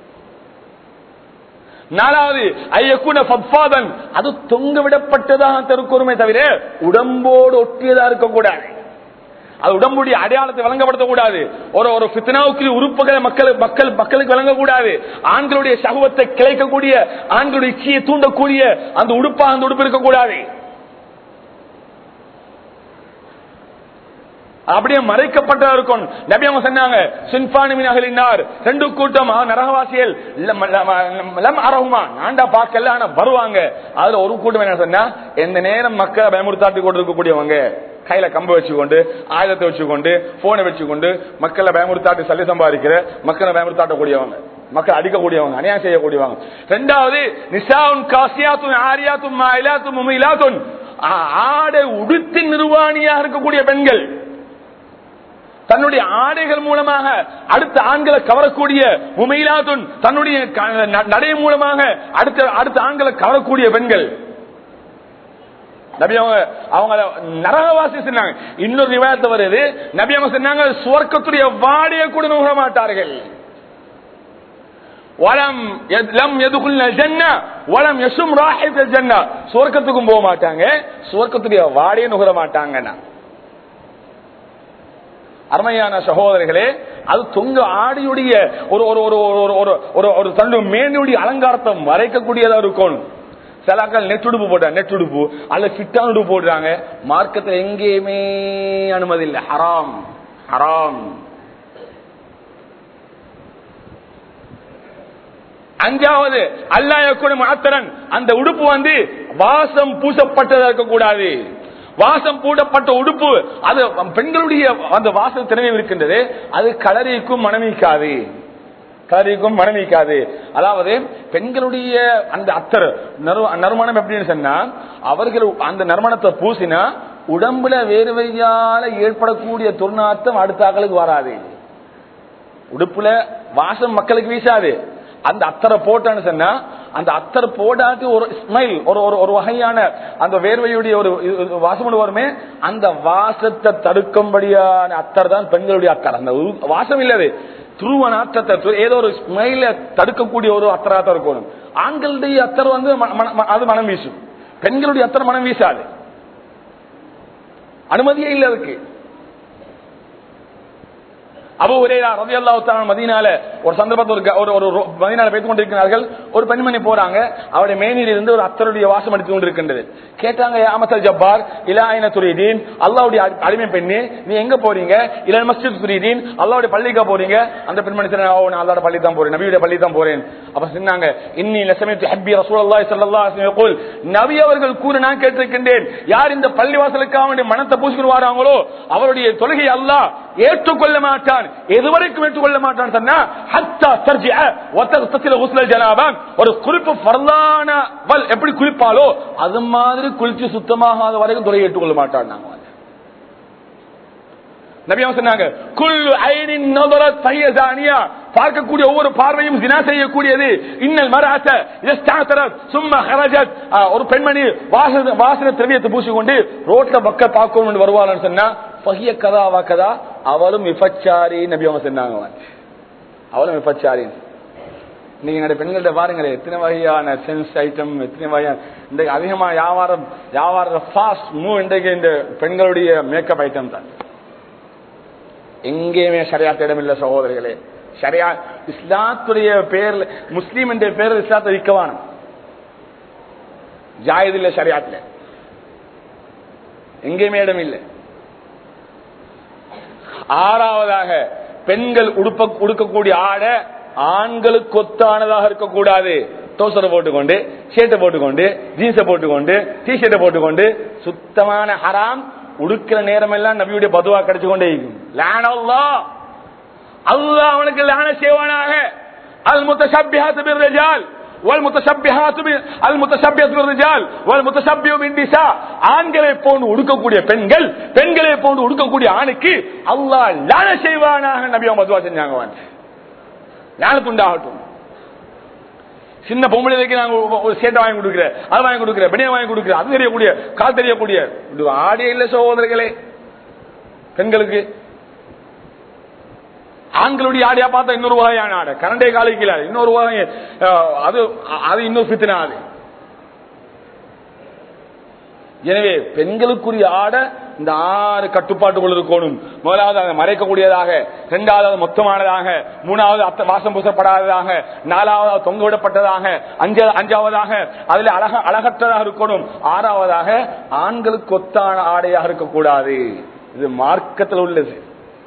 நாலாவது, ஐயக்குன ஃபத்ஃபாதன், அது தொங்க விடப்பட்டதாக இருக்கணுமே தவிர உடம்போடு ஒட்டியதா இருக்கக்கூடாது. அது உடம்புடைய அடையாளத்தை வழங்கப்படுத்தக்கூடாது. ஒரு ஒரு ஃபித்னாவுக்கு உறுப்புகளை மக்கள் மக்கள் மக்களுக்கு வழங்கக்கூடாது. ஆண்களுடைய சகவத்தை கிளைக்கக்கூடிய, ஆண்களுடைய இச்சையை தூண்டக்கூடிய அந்த உடுப்பா அந்த உடுப்பு இருக்கக்கூடாது. அப்படியே மறைக்கப்பட்டதா இருக்கும். நபி அவங்க சொன்னாங்க, சின்பானி மின் அஹ்லின்னார், ரெண்டு கூட்டம் நரகவாசிகள் லம் அரஹுமா, நான்டா பார்க்கல ஆனா வருவாங்க. அதுல ஒரு கூட்டம் என்ன சொன்னா, எந்த நேரம் மக்களை பயமுறுத்தாட்டி கொண்டு இருக்கக்கூடியவங்க, கையில கம்பு வச்சுக்கொண்டு, ஆயுதத்தை வச்சுக்கொண்டு, போனை வச்சுக்கொண்டு மக்களை பயமுறுத்தாட்டி சல்லி சம்பாதிக்கிற, மக்களை பயமுறுத்தாட்டக்கூடியவங்க, மக்கள் அடிக்கக்கூடியவங்க, அநியாயம் செய்யக்கூடியவங்க. ரெண்டாவது, நிசாவுன் காசியாத்துன் ஆரியாத்துன் மாயிலாத்துன் முமிலாத்துன், ஆடை உடுத்தின் நிர்வாணியாக இருக்கக்கூடிய பெண்கள், தன்னுடைய ஆடைகள் மூலமாக அடுத்த ஆண்களை கவரக்கூடிய முமையிலாத்துன், தன்னுடைய நடை மூலமாக அடுத்த அடுத்த ஆண்களை கவரக்கூடிய பெண்கள். நபி அவங்க அவங்க நரகவாசி சொன்னாங்க. இன்னொரு ரிவாயத் வருது, நபி அவங்க சொன்னாங்க, சுவர்க்கத்துடைய வாடையை கூட நுகர மாட்டார்கள். வலம் லம் யதுகுல்ன ஜன்னah வலம் யசும் ராஹித் ஜன்னah, சுவர்க்கத்துக்கும் போக மாட்டாங்க, சுவர்க்கத்துடைய வாடையை நுகர மாட்டாங்கனா. அருமையான சகோதரர்களே, அது தொங்க ஆடியுடைய ஒரு ஒரு தன்னுடைய மேனுடைய அலங்காரத்தை மறைக்கக்கூடியதா இருக்கணும். சிலாக்கள் நெட்டுடுப்பு போட்டாங்க, நெட்டுடுப்பு அல்ல ஃபிட்டான உடுப்பு போடுறாங்க. மார்க்கத்தில் எங்கேயுமே அனுமதி இல்லை, ஹராம் ஹராம். அஞ்சாவது, அல்லாஹ் யகுன முஅத்தரன், அந்த உடுப்பு வந்து வாசம் பூசப்பட்டதா இருக்கக்கூடாது. வாசம் பூட்டப்பட்ட உடுப்பு அது பெண்களுடைய அந்த வாசல் திறமை இருக்கின்றது, அது கலரிக்கும் மனமிக்காது, கலரிக்கும் மனமிக்காது. அதாவது பெண்களுடைய அந்த அத்தர் நறுமணம் எப்படின்னு சொன்னா, அவர்கள் அந்த நறுமணத்தை பூசினா உடம்புல வேர்வையால ஏற்படக்கூடிய துர்நாற்றம் அடுத்த ஆக்களுக்கு வராது. உடுப்புல வாசம் மக்களுக்கு வீசாது. அந்த அத்தரை போட்டான்னு சொன்னா அந்த அத்தர் போடாது ஒரு ஸ்மைல், ஒரு ஒரு வகையான அந்த வேர்வையுடைய ஒரு வாசம் வருமே, அந்த வாசத்தை தடுக்கும்படியான அத்தர் தான் பெண்களுடைய அத்தர். அந்த வாசம் இல்லது துருவ நாற்றத்தை ஏதோ ஒரு ஸ்மைல தடுக்கக்கூடிய ஒரு அத்தராக இருக்கணும். ஆண்களுடைய அத்தர் வந்து அது மனம் வீசும், பெண்களுடைய அத்தர் மனம் வீசாது, அனுமதியே இல்லை அதுக்கு. அபூ ஹுரைரா ரலியல்லாஹு தஆலா மதீனால ஒரு சந்தர்ப்பத்தில் ஒரு ஒரு மதீனால பேசிக் கொண்டிருக்கிறார்கள். ஒரு பெண்மணி போறாங்க, அவருடைய மேனியில் இருந்து ஒரு அத்தருடைய வாசம் அடித்துக் கொண்டிருக்கின்றது. கேட்டாங்க, யா அமத்தல் ஜப்பார் இலா ஐன துரீதீன், அல்லாஹ்வுடைய அடிமை பெண்ணே நீ எங்க போறீங்க? இலல் மஸ்ஜித் துரீதீன், அல்லாஹ்வுடைய பள்ளிக்கு போறீங்க. அந்த பெண்மணி சொன்னா, நான் அல்லாஹ்வுடைய பள்ளி தான் போறேன், நபியுடைய பள்ளி தான் போறேன். அப்ப சொன்னாங்க, இன்னி லஸமித்து ஹப்பி ரசூலுல்லாஹி ஸல்லல்லாஹு அலைஹி வஸல்லம் யகூல், நபி அவர்கள் கூற நான் கேட்டிருக்கின்றேன், யார் இந்த பள்ளிவாசலுக்காக வேண்டிய மனத்தை பூசிட்டு வராங்களோ அவருடைய தொழுகை அல்லாஹ் ஏற்றுக்கொள்ள மாட்டான். எதுவரைக்கும் ஏற்றுக்கொள்ள மாட்டான் சொன்னா, ஹத்தா தர்ஜிஅ வ தக்தசில குஸ்லல் ஜனாபா, ஒரு குறிப்பு ஃபர்லான வல் எப்படி குளிப்பாலோ அது மாதிரி குளிச்சு சுத்தமாகாத வரைக்கும் தொழுகை ஏற்றுக்கொள்ள மாட்டான். நாங்க நபி அவங்க சொன்னாங்க, குல்லு ஐனின் நதரத் ஃபஹிய ஜானியா, பார்க்கக்கூடிய ஒவ்வொரு பார்வையும் ஜினா செய்யக்கூடியது. இன்னல் மர்அத இஸ்தஅதரத் சும்ம ஹரஜத், ஒரு பெண்மணி வாசன வாசன திரவியத்தை பூசிக்கொண்டு ரோட்ல பக்க பார்க்கணும் வருவாள்னு சொன்னா ஃபஹிய கதா வ கதா, அவளும் விபச்சாரி. நபி அவங்க சொன்னாங்க, அவளும் விபச்சாரி. நீங்க என்னோட பெண்கள்ட்ட பாருங்களே, எத்தனை வகையான சென்ஸ் ஐட்டம், எத்தனை வகையான இந்த அதிகமா வியாபாரம் வியாபார ஃபாஸ்ட் மூவ் இன்றைக்கு இந்த பெண்களுடைய மேக்கப் ஐட்டம் தான். எங்கேயுமே ஷரியாத் இடம் இல்ல சகோதரர்களே. ஷரியா இஸ்லாத்துடைய பேர்ல, முஸ்லீம் என்ற பேரில் இஸ்லாத்தை விற்கவான ஜாயிது இல்ல, ஷரியாத்துல எங்கேயுமே இடம் இல்லை. ஆறாவதாக, பெண்கள் உடுப்ப உடுக்கக்கூடிய ஆடை ஆண்களுக்கு ஒத்தானதாக இருக்கக்கூடாது. டோசரை போட்டுக்கொண்டு, ஷர்ட்டை போட்டுக்கொண்டு, ஜீன்ஸை போட்டுக்கொண்டு, டி ஷர்ட்டை போட்டுக்கொண்டு சுத்தமான ஹராம். உடுக்கிற நேரம் எல்லாம் நபியுடைய பதுவா கிடைச்சு கொண்டே இருக்கும். லானல்லாஹ், அல்லாஹ் அவனுக்கு லான செய்வானாக. அல் முத்தஷப்பிஹாத்து பிர்ரிஜால் வல் முத்தஷப்பிஹாத்து பில் அல் முத்தஷப்பிஹாத்து பிர்ரிஜால் வல் முத்தஷப்பிஹு பின்னிசா, ஆண்களை போன்று உடுக்கக்கூடிய பெண்கள், பெண்களை போன்று உடுக்கக்கூடிய ஆணுக்கு அல்லாஹ் லான செய்வானாக நபி அவங்க பதுவா செஞ்சாங்க. லானத்து உண்டாகட்டும். சின்ன பொம்பளைக்கு நாங்க ஒரு சேட்டை வாங்கி கொடுக்கிறேன், அது வாங்கி கொடுக்கிறேன், பெனியை வாங்கி கொடுக்கிறேன், அது தெரியக்கூடிய கால் தெரியக்கூடிய ஆடே இல்லை சகோதரர்களே. பெண்களுக்கு ஆண்களுடைய ஆடையா பார்த்தா இன்னொரு வகையான ஆடை, கரண்டே காலிக்கல இன்னொரு வகை, அது அது இன்னொரு பித்தனை ஆடு. எனவே பெண்களுக்குரிய ஆடை இந்த ஆறு கட்டுப்பாட்டுக்குள் இருக்கணும். முதலாவது அதை மறைக்கக்கூடியதாக, இரண்டாவது மொத்தமானதாக, மூணாவது வாசம் பூசப்படாததாக, நாலாவது தொங்க விடப்பட்டதாக, அஞ்சாவதாக அதில் அழக அழகற்றதாக இருக்கணும், ஆறாவதாக ஆண்களுக்கு ஒத்தான ஆடையாக இருக்கக்கூடாது. இது மார்க்கத்தில் உள்ளது.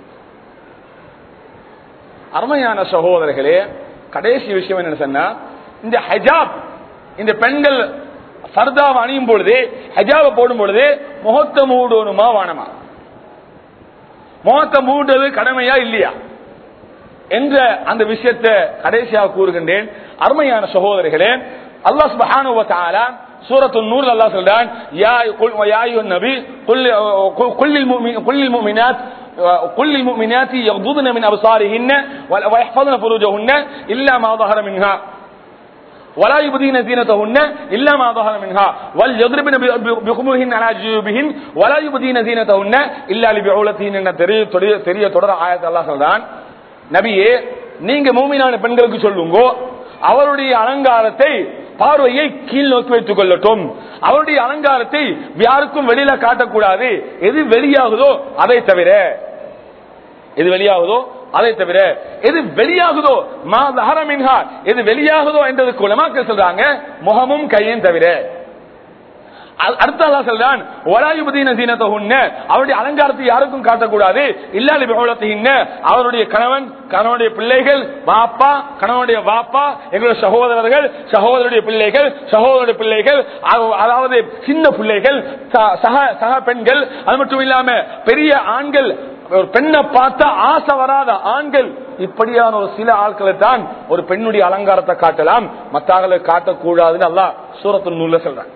அருமையான சகோதரர்களே, கடைசி விஷயம் என்ன சொன்னா, இந்த ஹிஜாப், இந்த பெண்கள் ஃபர்தாவை அணியும் பொழுது, ஹிஜாபை போடும் பொழுது முகத்தை மூடணுமா வானமா, முகத்தை மூடுறது கடமையா இல்லையா என்ற அந்த விஷயத்தை கடைசியாக கூறுகின்றேன். அருமையான சகோதரர்களே, அல்லாஹ் சுப்ஹானஹு வ தஆலா சூரத்துன் நூர் அல்லாஹ் சொல்றான், யா யா அய்யுன் நபி குல் லில் முஃமின் குல் லில் முஃமினாத் قل للمؤمنات يغضضن من أبصارهن ويحفظن فروجهن إلا ما ظهر منها ولا يبدين زينتهن إلا ما ظهر منها وليضربن بخمرهن على جيوبهن ولا يبدين زينتهن إلا لبعولتهن. தெரிய தொடர ஆயத்தை அல்லாஹ் சொல்றான், நபியே நீங்க மூமினான பெண்களுக்கு சொல்லுங்க, அவருடைய அலங்காரத்தை பார்வையை கீழ் நோக்கி வைத்துக் கொள்ளட்டும், அவருடைய அலங்காரத்தை யாருக்கும் வெளியில காட்டக்கூடாது. எது வெளியாகுதோ அதை தவிர, எது வெளியாகுதோ அதை தவிர, எது வெளியாகுதோ மா ظهر منها, எது வெளியாகுதோ என்றதுக்கு உலமாக்கள் சொல்றாங்க முகமும் கையும் தவிர. அடுத்த அல்லாஹ் சொல்றான் வலாயுபதீன ஸீனத்தஹுன்ன அவருடைய அலங்காரத்தை யாருக்கும் காட்டக்கூடாது இல்லா லிபுலத்திஹின்ன அவருடைய கணவன் கணவனுடைய பிள்ளைகள் வாப்பா கணவனுடைய வாப்பா எங்களுடைய சகோதரர்கள் சகோதரருடைய பிள்ளைகள் சகோதரருடைய பிள்ளைகள் அதாவது சின்ன பிள்ளைகள் சக சக பெண்கள் அது மட்டும் இல்லாம பெரிய ஆண்கள் ஒரு பெண்ணை பார்த்தா ஆசை வராத ஆண்கள் இப்படியான ஒரு சில ஆட்களை தான் ஒரு பெண்ணுடைய அலங்காரத்தை காட்டலாம் மற்றவர்களை காட்டக்கூடாதுன்னு அல்லாஹ் சூரத்துன் நூல்ல சொல்றாங்க.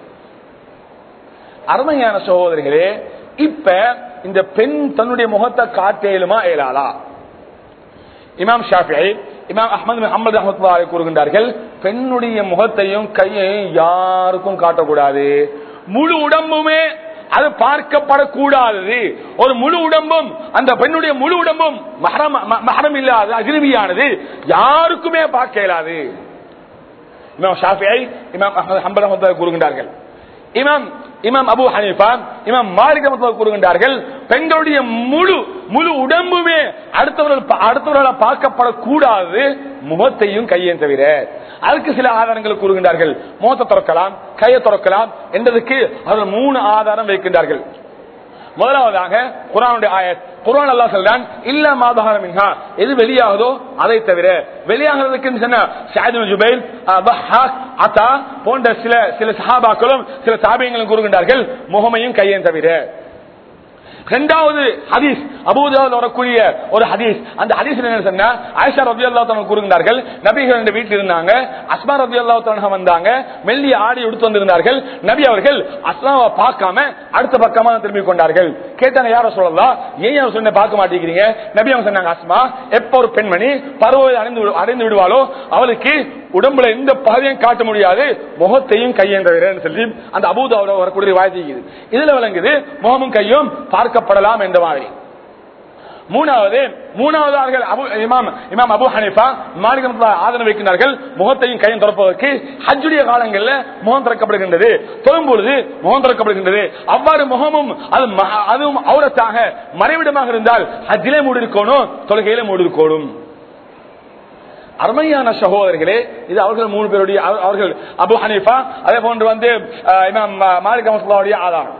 அருமையான சகோதரிகளே, இப்ப இந்த பெண் தன்னுடைய முகத்தை காட்டேலுமா ஏலாளா? இமாம் ஷாஃபிஈ இமாம் அஹ்மத் பின் ஹம்பல் ரஹ்மத்துல்லாஹி அலைஹி கூறுகின்றார்கள், பெண்ணுடைய முகத்தையும் கையையும் யாருக்கும் காட்டக்கூடாது. முழு உடம்புமே அது பார்க்கப்படக்கூடாது. ஒரு முழு உடம்பும் அந்த பெண்ணுடைய முழு உடம்பும் மஹரம் மஹரம் இல்லாத அஜ்னபியானது யாருக்குமே பார்க்க இயலாது. இமாம் ஷாஃபிஈ இமாம் அஹ்மத் ஹம்பல் ரஹ்மத்துல்லாஹி கூறுகின்றார்கள். இமாம் இமாம் அபு ஹனீஃபா இமாம் மாலிக் ரஹ்மத்துல்லாஹி கூறுகின்றார்கள், பெண்களுடைய முழு முழு உடம்புமே அடுத்தவர்கள் அடுத்தவர்களால் பார்க்கப்படக்கூடாது, முகத்தையும் கையையும் தவிர. அதுக்கு சில ஆதாரங்கள் கூறுகின்றார்கள். முகத்தை திறக்கலாம், கையை திறக்கலாம் என்றதுக்கு அவர்கள் மூணு ஆதாரம் வைக்கின்றார்கள். முதலாவதாக குர்ஆனுடைய ஆயத். குர்ஆன் அல்லாஹ் சொல்றான் இல்ல மாதஹர மின்ஹா, எது வெளியாகுதோ அதை தவிர. வெளியாகிறதுக்கு சொன்ன ஸஅத் இப்னு ஜுபைர், பஹாக், அத்தா போன்ற சில சில சஹாபாக்களும் சில தாபியீன்களும் கூறுகின்றார்கள் முகமையும் கையையும் தவிர. இரண்டாவது ஹதீஸ் அபூ தாவூத் வரக்கூடிய ஒரு ஹதீஸ். அந்த ஹதீஸ் என்ன சொன்னா, ஆயிஷா ரலியல்லாஹு அன்ஹா கூறுகின்றார்கள், நபிகள் ரெண்டு வீட்டில் இருந்தாங்க. அஸ்மா ரலியல்லாஹு அன்ஹா வந்தாங்க, மெல்லிய ஆடை உடுத்து வந்திருந்தார்கள். நபி அவர்கள் அஸ்மாவை பார்க்காம அடுத்த பக்கமா திரும்பி கொண்டார்கள். கேட்டாங்க, யார சொல்லலாம், ஏன் யாரும் சொன்ன பார்க்க மாட்டேங்கிறீங்க? நபி அவங்க சொன்னாங்க, அஸ்மா எப்ப ஒரு பெண்மணி பருவத்தை அடைந்து அடைந்து விடுவாளோ அவளுக்கு உடம்புல எந்த பகுதியும் காட்ட முடியாது, முகத்தையும் கையும் தவிர சொல்லி அந்த அபூ தாவூத் வரக்கூடிய வாய்ப்பு இதுல விளங்குது முகமும் கையும் பார்க்கப்படலாம் என்ற மாதிரி. மூணாவது மூணாவது இமாம் இமாம் அபு ஹனீஃபா மாலிக் ரஹ்மத்துல்லாஹி ஆதரவு வைக்கிறார்கள், முகத்தையும் கையும் திறப்பதற்கு ஹஜ்ஜுடைய காலங்களில் முகம் திறக்கப்படுகின்றது, தொழும் பொழுது முகம் திறக்கப்படுகின்றது. அவ்வாறு முகமும் அது அதுவும் அவுரத்தாக மறைவிடமாக இருந்தால் ஹஜ்ஜிலே மூடி இருக்கணும், தொழுகையிலே மூடி இருக்கணும். அருமையான சகோதரர்களே, இது அவர்கள் மூணு பேருடைய அவர்கள் அபு ஹனீஃபா அதே போன்று வந்து இமாம் மாலிக் ரஹ்மத்துல்லாஹி ஆதாரம்.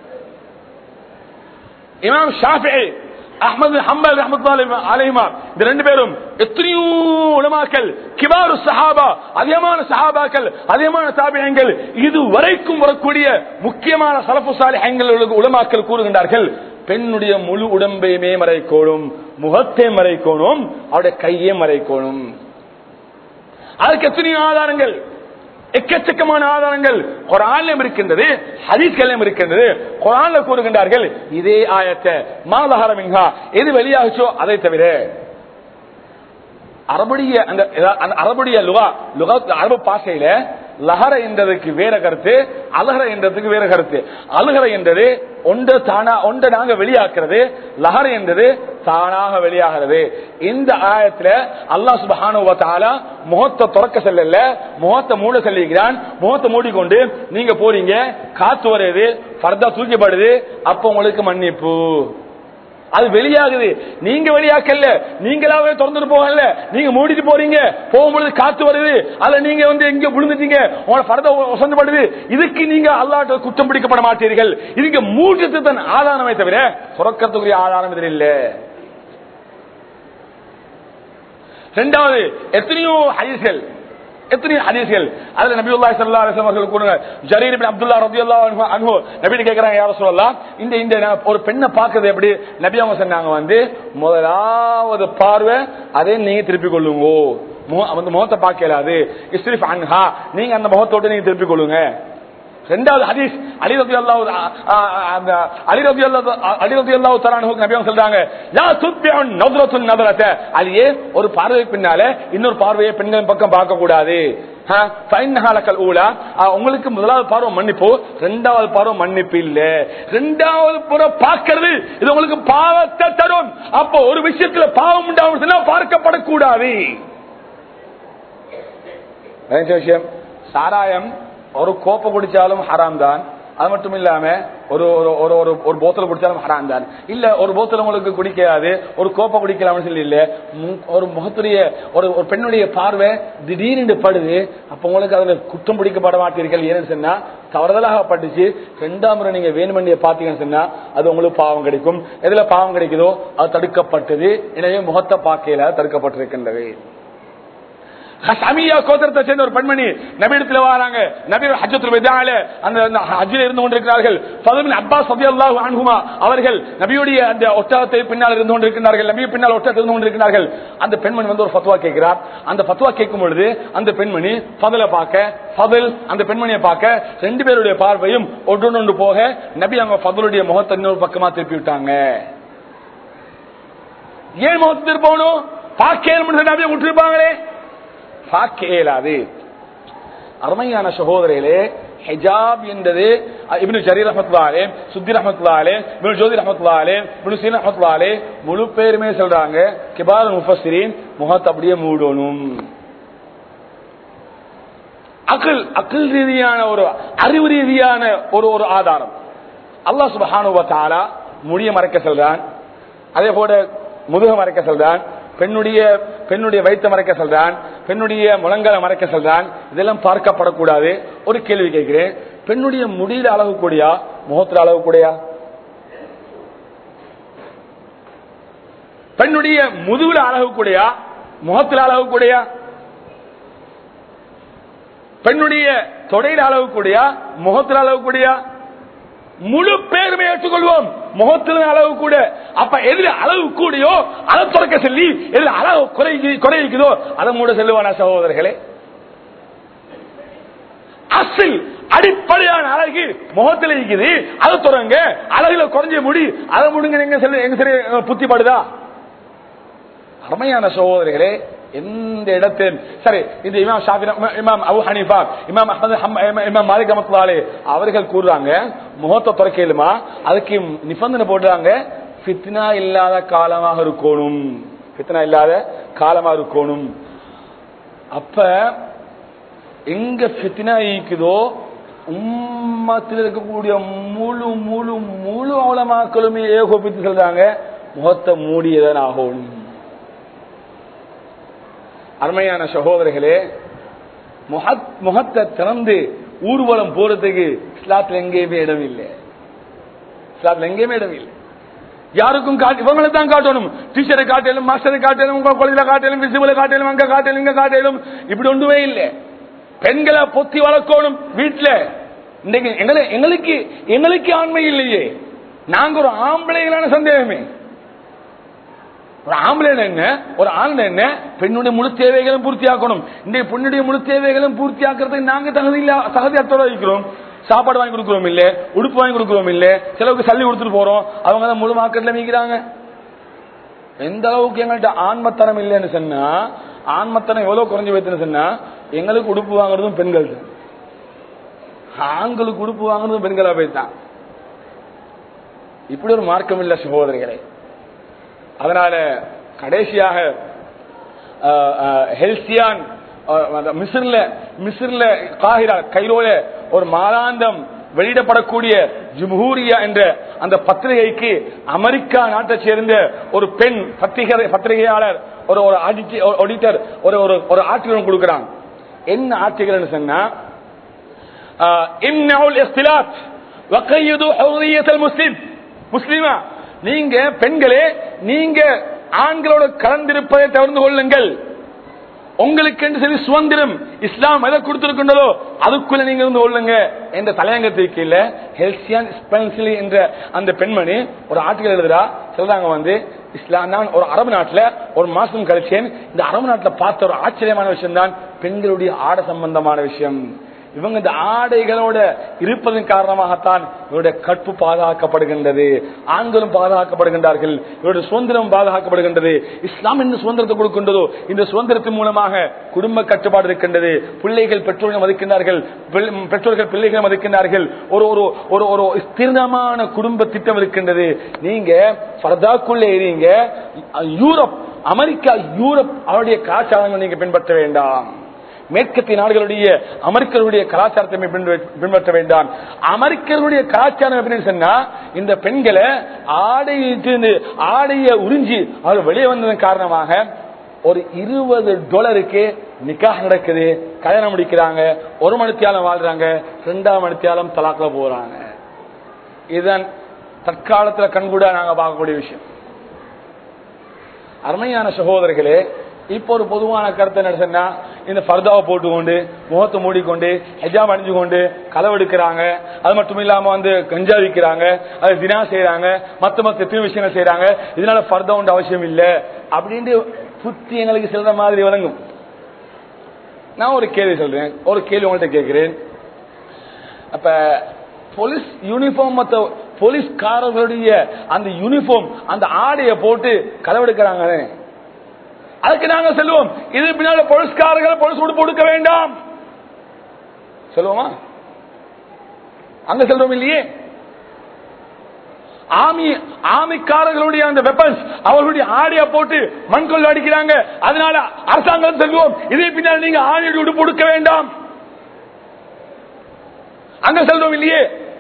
இமாம் ஷாஃபிஈ அஹ்மத் ஹம்பல் ரஹ்மத்துல்லாஹி அலைஹிமா இந்த ரெண்டு பேரும் எத்தனையோ உலமாக்கள் கிபாரு சஹாபா அதிகமான சஹாபாக்கள் அதிகமான தாபிஈன்கள் இதுவரைக்கும் வரக்கூடிய முக்கியமான ஸலஃபு ஸாலிஹீன்கள் உலமாக்கள் கூறுகின்றார்கள், பெண்ணுடைய முழு உடம்பையுமே மறைக்கணும், முகத்தை மறைக்கணும், அவருடைய கையை மறைக்கணும். அதுக்கு எத்தனையோ ஆதாரங்கள், எக்கச்சக்கமான ஆதாரங்கள் குர்ஆனிலும் இருக்கின்றது, ஹதீஸ்களிலும் இருக்கின்றது. குர்ஆன்ல கூறுகின்றார்கள் இதே ஆயத்தை மாதஹர மின்ஹா, எது வெளியாகுச்சோ அதை தவிர. அரபுடைய அந்த அரபுடைய லுகா லுகா அரபு பாஷையில லஹர என்றதுக்கு வேற கருத்து, அலஹர என்றதுக்கு வேற கருத்து. அலுகர என்றது ஒன்று தானா ஒன்று நாங்க வெளியாக்குறது, லஹர என்றது தானாக வெளியாகிறது. இந்த ஆயத்துல அல்லாஹ் சுப்ஹானஹு வ தஆலா முகத்தை திறக்க சொல்லல, முகத்தை மூட சொல்லிக்கிறான். முகத்தை மூடிக்கொண்டு நீங்க போறீங்க, காத்து வருது, ஃபர்தா தூக்கப்படுது, அப்ப உங்களுக்கு மன்னிப்பு. அது வெளியாகுது, நீங்க வெளியாக்கல, நீங்களாவே திறந்துட்டு போகல, நீங்க மூடிட்டு போறீங்க, போகும்பொழுது காத்து வருது, அதுல நீங்க வந்து எங்க விழுந்துட்டீங்க, உங்களோட ஃபர்தா ஒசந்துபடுது, இதுக்கு நீங்க அல்லாஹ்ட்ட குற்றம் பிடிக்கப்பட மாட்டீர்கள். இதுக்கு மூட்டத்து தான் ஆதாரமே தவிர துறக்கத்துக்குரிய ஆதாரம் இதில் இல்ல. இரண்டாவது எத்தனையோ ஹதீஸ்கள் எத்தனை ஹதீஸ்கள் அதுல நபியுல்லாஹி ஸல்லல்லாஹு அலைஹி வஸல்லம் அவர்கள் கூறுங்க, ஜரீர் இப்னு அப்துல்லாஹ் ரலியல்லாஹு அன்ஹு நபிட்ட கேக்குறாங்க, யா ரசூலல்லாஹ் இந்த இந்த ஒரு பெண்ணை பார்க்கிறது எப்படி? நபி அவங்க சொன்னாங்க வந்து முதலாவது பார்வை அதே நீங்க திருப்பி கொள்ளுங்க, அந்த முகத்தை பார்க்க இயலாது, இஸ்ரிஃப் அன்ஹா, நீங்க அந்த முகத்தோட நீங்க திருப்பி கொள்ளுங்க. இரண்டாவது ஹதீஸ் அலி ரலியல்லாஹு அலி ரலியல்லாஹு அலி ரலியல்லாஹு தஆலா அன்ஹு நபி அவங்க சொல்றாங்க, லா துத்பிஉ நظرத்துன் நظرத, அலியே ஒரு பார்வை பின்னால இன்னொரு பார்வையை பெண்களின் பக்கம் பார்க்க கூடாது. உங்களுக்கு முதலாவது பார்வை மன்னிப்பு, இரண்டாவது பார்வை மன்னிப்பு இல்ல. இரண்டாவது புற பார்க்கிறது இது உங்களுக்கு பாவத்தை தரும். அப்போ ஒரு விஷயத்துல பாவம் உண்டாகும் பார்க்கப்படக்கூடாது. விஷயம் சாராயம் ஒரு கோப்பை குடிச்சாலும் ஹராம் தான், அது மட்டும் இல்லாம ஒரு ஒரு ஒரு போத்தலை குடிச்சாலும் ஹராம் தான். இல்ல ஒரு போத்தல் உங்களுக்கு குடிக்காது, ஒரு கோப்பை குடிக்கலாம்னு சொல்லி இல்ல, ஒரு முகத்துடைய ஒரு ஒரு பெண்ணுடைய பார்வை திடீர்னு படுது, அப்ப உங்களுக்கு அதுல குற்றம் பிடிக்கப்பட மாட்டீர்கள். ஏன்னு சொன்னா தவறுதலாக பட்டுச்சு, ரெண்டாம் முறை நீங்க வேணுமண்டிய பாத்தீங்கன்னு சொன்னா அது உங்களுக்கு பாவம் கிடைக்கும். எதுல பாவம் கிடைக்குதோ அது தடுக்கப்பட்டது. எனவே முகத்தை பார்க்கல தடுக்கப்பட்டிருக்கின்றது. ஹஷமியா கோத்திரத்தை சேர்ந்த ஒரு பெண்மணி நபியிடத்துல வராங்க. நபி ஹஜ்ஜத்துல் வதால அந்த ஹஜ்ஜில் இருந்து கொண்டிருக்கிறார்கள். ஃபதுல் பின் அப்பாஸ் ரலியல்லாஹு அன்ஹுமா அவர்கள் நபியுடைய அந்த ஒட்டகத்தை பின்னால் இருந்து கொண்டிருக்கிறார்கள். நபி பின்னால் ஒட்டகத்தை இருந்து கொண்டிருக்கிறார்கள். அந்த பெண்மணி வந்து ஒரு ஃபத்வா கேட்கிறார். அந்த ஃபத்வா கேட்கும் பொழுது அந்த பெண்மணி ஃபதுலை பார்க்க, ஃபதுல் அந்த பெண்மணியை பார்க்க, ரெண்டு பேருடைய பார்வையும் ஒன்றொன்று போக நபி அவங்க ஃபதுலுடைய முகத்தை இன்னொரு பக்கமா திருப்பி விட்டாங்க. ஏன் முகத்தை திருப்பணும்? பார்க்க நபியை விட்டுருப்பாங்களே, பார்க்க இயலாது. அருமையான சகோதரர்களே, ஹிஜாப் என்பது இப்னு ஜரீர் ரஹ்மத்துல்லாஹி அலைஹி, சுத்தி ரஹ்மத்துல்லாஹி அலைஹி, இப்னு ஜோதி ரஹ்மத்துல்லாஹி அலைஹி, இப்னு சீனா ரஹ்மத்துல்லாஹி அலைஹி முழு பேருமே சொல்றாங்க கிபார் முஃபஸ்ஸிரீன் முகத்தை அப்படியே மூடணும். அகில் அகில் ரீதியான ஒரு அறிவு ரீதியான ஒரு ஒரு ஆதாரம். அல்லாஹ் சுப்ஹானஹு வ தஆலா முடிய மறைக்க சொல்றான், அதே போல முதுக மறைக்க சொல்றான், பெண்ணுடைய பெண்ணுடைய வயிற்று மறைக்க சொல்றான், பெண்ணுடைய முழங்கால மறைக்க சொல்றான். இதெல்லாம் பார்க்கப்படக்கூடாது. ஒரு கேள்வி கேட்கிறேன், பெண்ணுடைய முடியில அளவு கூடியா முகத்துல அளவு கூடியா? பெண்ணுடைய முதுகுல அளவு கூடியா முகத்துல அளவு கூடியா? பெண்ணுடைய தொடையில அளவு கூடியா முகத்துல அளவு கூடியா? முழு பேருமே ஏற்றுக்கொள்வோம், முகத்தில் அளவு கூட. அப்ப எதுல அளவு கூடியோ அதை துறக்க சொல்லி, எதுல அளவு குறைக்குதோ அதை மூட செல்லுவானா சகோதரர்களே? அசில் அடிப்படையான அழகு முகத்தில் இருக்குது, அதை துறங்க. அழகுல குறைஞ்ச முடி அதை முடுங்க, எங்க செல்லு எங்க சரி புத்திப்படுதா? அருமையான சகோதரர்களே, எந்த இடத்தில் சரி இந்த இமாம் ஷாஃபி, இமாம் அபூ ஹனீஃபா, இமாம் அஹ்மத், இமாம் மாலிக் ரஹ்மத்துல்லாஹி அலைஹி அவர்கள் கூறுறாங்க முகத்தை துறக்கலுமா, அதுக்கு நிபந்தனை போடுறாங்க ஃபித்னா இல்லாத காலமாக இருக்கணும், ஃபித்னா இல்லாத காலமாக இருக்கணும். அப்ப எங்க ஃபித்னா இருக்குதோ உம்மத்தில் இருக்கக்கூடிய முழு முழு முழு உலமாக்களுமே ஏகோபித்து சொல்றாங்க முகத்தை மூடியதான் ஆகணும். அருமையான சகோதரர்களே, முகத்தை திறந்து ஊர்வலம் போறதுக்கு இஸ்லாத்துல எங்கேயுமே இடம் இல்லை. இஸ்லாத்துல எங்கேயுமே இடம் இல்லை. யாருக்கும் இவங்களை தான் காட்டணும். டீச்சரை காட்டலும், மாஸ்டரை காட்டலும், குழந்தைகளை காட்டலும், விசிபிளை காட்டலும், அங்க காட்டலும், இங்க காட்டலும், இப்படி ஒன்றுமே இல்லை. பெண்களை பொத்தி வளர்க்கணும் வீட்டுல. இன்றைக்கு எங்களுக்கு எங்களுக்கு ஆண்மை இல்லையே, நாங்க ஒரு ஆம்பளைகளான சந்தேகமே. ஒரு ஆம்பளை என்ன, ஒரு ஆண் என்ன, பெண்ணுடைய முழு தேவைகளும் பூர்த்தியாக்கணும். இன்றைய பெண்ணுடைய முழு தேவைகளும் பூர்த்தியாக்குறதுக்கு நாங்க தகுதி இல்ல, தகுதியற்றோட இருக்கிறோம். சாப்பாடு வாங்கி கொடுக்கிறோம் இல்ல, உடுப்பு வாங்கி கொடுக்கிறோம் இல்ல, சிலவுக்கு சல்லி கொடுத்துட்டு போறோம். அவங்க தான் முழு மார்க்கெட்ல மீக்கிறாங்க. எந்த அளவுக்கு எங்கள்கிட்ட ஆன்மத்தனம் இல்லைன்னு சொன்னா, ஆன்மத்தனம் எவ்வளவு குறைஞ்சு வைத்துன்னு சொன்னா, எங்களுக்கு உடுப்பு வாங்குறதும் பெண்கள் தான், ஆண்களுக்கு உடுப்பு வாங்குறதும் பெண்களா போய்தான். இப்படி ஒரு மார்க்கம் இல்ல சகோதரிகளே. அதனால கடைசியாக ஹெல்சியான் மிஸ்ர்ல மிஸ்ர்ல காஹிரா கைரோல ஒரு மாதாந்தம் வெளியிடப்படக்கூடிய ஜும்ஹூரியா என்ற அந்த பத்திரிகைக்கு அமெரிக்கா நாட்டை சேர்ந்த ஒரு பெண் பத்திரிகை பத்திரிகையாளர் ஒரு ஒரு ஆடிட்டர் ஒரு ஒரு ஆர்டிகல் கொடுக்கிறான். என்ன ஆர்டிகல் சொன்னா, இம்னஉல் இக்திலாத் வகையுது ஹுர்ரியத்துல் முஸ்லிம், முஸ்லிமா நீங்க பெண்களே நீங்க ஆண்களோட கலந்திருப்பதை தவிர்த்து கொள்ளுங்கள். உங்களுக்கு என்று சொல்லி சுதந்திரம் இஸ்லாம் எதை கொடுத்திருக்கின்றதோ அதுக்குள்ள நீங்க இருந்து கொள்ளுங்க என்ற தலையங்கத்திற்கு இல்ல. ஹெல்சியான் ஸ்பென்சிலி என்ற அந்த பெண்மணி ஒரு ஆர்டிகல் எழுதுறா. சொல்றாங்க வந்து இஸ்லாம், நான் ஒரு அரபு நாட்டுல ஒரு மாசம் கழிச்சேன். இந்த அரபு நாட்டுல பார்த்த ஒரு ஆச்சரியமான விஷயம் தான் பெண்களுடைய ஆடை சம்பந்தமான விஷயம். இவங்க இந்த ஆடைகளோட இருப்பதன் காரணமாகத்தான் இவருடைய கற்பு பாதுகாக்கப்படுகின்றது, ஆண்களும் பாதுகாக்கப்படுகின்றார்கள், இவருடைய சுதந்திரம் பாதுகாக்கப்படுகின்றது. இஸ்லாம் என்ன சுதந்திரத்தை கொடுக்கின்றதோ இந்த சுதந்திரத்தின் மூலமாக குடும்ப கட்டுப்பாடு இருக்கின்றது. பிள்ளைகள் பெற்றோர்கள் மதிக்கின்றார்கள், பெற்றோர்கள் பிள்ளைகளை மதிக்கின்றார்கள். ஒரு ஒரு ஒரு ஸ்திரமான குடும்ப திட்டம் இருக்கின்றது. நீங்க பர்தாக்குள்ளே இருங்க. யூரோப், அமெரிக்கா, யூரோப் அவருடைய கலாச்சாரங்கள் நீங்க பின்பற்ற வேண்டாம். மேற்கத்திய நாடுகளுடைய அமெரிக்கர்களுடைய கலாச்சாரத்தை பின்பற்ற வேண்டாம். அமெரிக்கர்களுடைய கலாச்சாரம் எப்படின்னு சொன்னா, இந்த பெண்களை ஆடையிட்டு ஆடைய உறிஞ்சி அவர் வெளியே வந்ததன் காரணமாக ஒரு இருபது டாலருக்கு நிக்காஹ் நடக்குது, கல்யாணம் முடிக்கிறாங்க, ஒரு மணித்தியாலம் வாழ்றாங்க, இரண்டாம் மணித்தியாலம் தலாக்ல போறாங்க. இதுதான் தற்காலத்துல கண்கூட நாங்க பார்க்கக்கூடிய விஷயம். அருமையான சகோதரர்களே, இப்ப ஒரு பொதுவான கருத்து என்ன சொன்னா, இந்த பர்தாவை போட்டுக்கொண்டு முகத்தை மூடிக்கொண்டு ஹிஜாப் அணிஞ்சு கொண்டு களவெடுக்கிறாங்க, அது மட்டும் இல்லாம வந்து கஞ்சா விற்கிறாங்க, அது தினா செய்யறாங்க, மத்த மத்த எத்தனை விஷயங்கள் செய்யறாங்க, இதனால பர்தா ஒன்று அவசியம் இல்லை அப்படின்னு புத்தி எங்களுக்கு செல்ற மாதிரி வழங்கும். நான் ஒரு கேள்வி சொல்றேன், ஒரு கேள்வி உங்கள்கிட்ட கேட்கிறேன். அப்ப போலீஸ் யூனிஃபார்ம் மற்ற போலீஸ்காரர்களுடைய அந்த யூனிஃபார்ம் அந்த ஆடையை போட்டு களவெடுக்கிறாங்க, அதுக்கு நாங்க சொல்லுவோம் இது பின்னால போலீஸ்காரர்கள் போலீஸ் உடுப்பு கொடுக்க வேண்டாம் சொல்லுவோமா? அங்க சொல்றோம் இல்லையே. ஆமி ஆமிக்காரர்களுடைய அந்த வெப்பன்ஸ் அவர்களுடைய ஆடையை போட்டு மண்கொள்ள அடிக்கிறாங்க, அதனால அரசாங்கம் சொல்லுவோம் இதே பின்னால் நீங்க ஆடையோடு உடுப்பு கொடுக்க வேண்டாம். அங்க சொல்றோம் இல்லையே.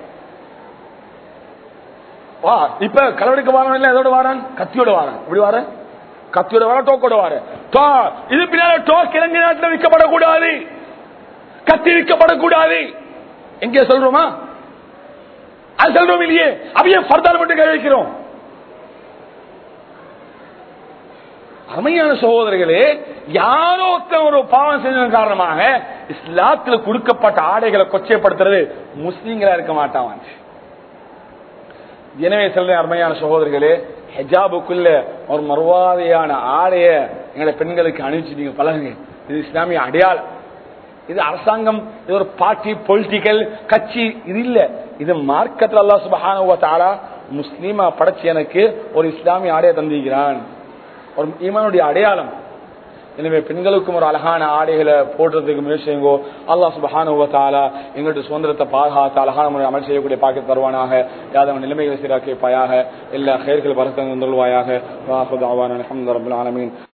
வா இப்ப களவெடுக்க வாரம் இல்ல, எதோட வாரான்? கத்தியோட வாரான். இப்படி வார கத்தியோட வார, டோக்கோட வார. இது பின்னால டோக் இலங்கை நாட்டில் விற்கப்படக்கூடாது, கத்தி விற்கப்படக்கூடாது. எங்கே சொல்றோமா? அது சொல்றோம் இல்லையே. அவையே பர்தால் மட்டும் கை வைக்கிறோம். அருமையான சகோதரர்களே, யாரோ ஒரு பாவம் செஞ்சதன் காரணமாக இஸ்லாத்தில் கொடுக்கப்பட்ட ஆடைகளை கொச்சைப்படுத்துறது முஸ்லீம்களா இருக்க மாட்டாங்க. எனவே சொல்றேன் அருமையான சகோதரர்களே, ஹிஜாபுக்குள்ள ஒரு மறுவாதையான ஆடைய எங்களை பெண்களுக்கு அணிவிச்சு நீங்க பழகுங்க. இது இஸ்லாமிய அடையாளம். இது அரசாங்கம், இது ஒரு பார்ட்டி பொலிட்டிக்கல் கட்சி இது இல்ல. இது மார்க்கத்தில் அல்லாஹ் சுப்ஹானஹு வ தஆலா முஸ்லீமா படைச்சு எனக்கு ஒரு இஸ்லாமிய ஆடையை தந்திருக்கிறான், ஒரு ஈமானுடைய அடையாளம். எனவே பெண்களுக்கும் ஒரு அழகான ஆடைகளை போடுறதுக்கு முயற்சி செய்யுங்கோ. அல்லாஹ் சுப்ஹானஹு வ தஆலா எங்களுடைய சுதந்திரத்தை பாதுகாத்து அழகான முறை அமல் செய்யக்கூடிய பாக்கியத்தை தருவானாக. யாதவன் நிலைமைகளை சீராக்கியப்பாயாக. எல்லா ஹைர்கள் பரத்தங்கள் தருவாயாக. வாஹு தஅவானா அல்ஹம்துலில்லாஹி ரப்பில் ஆலமீன்.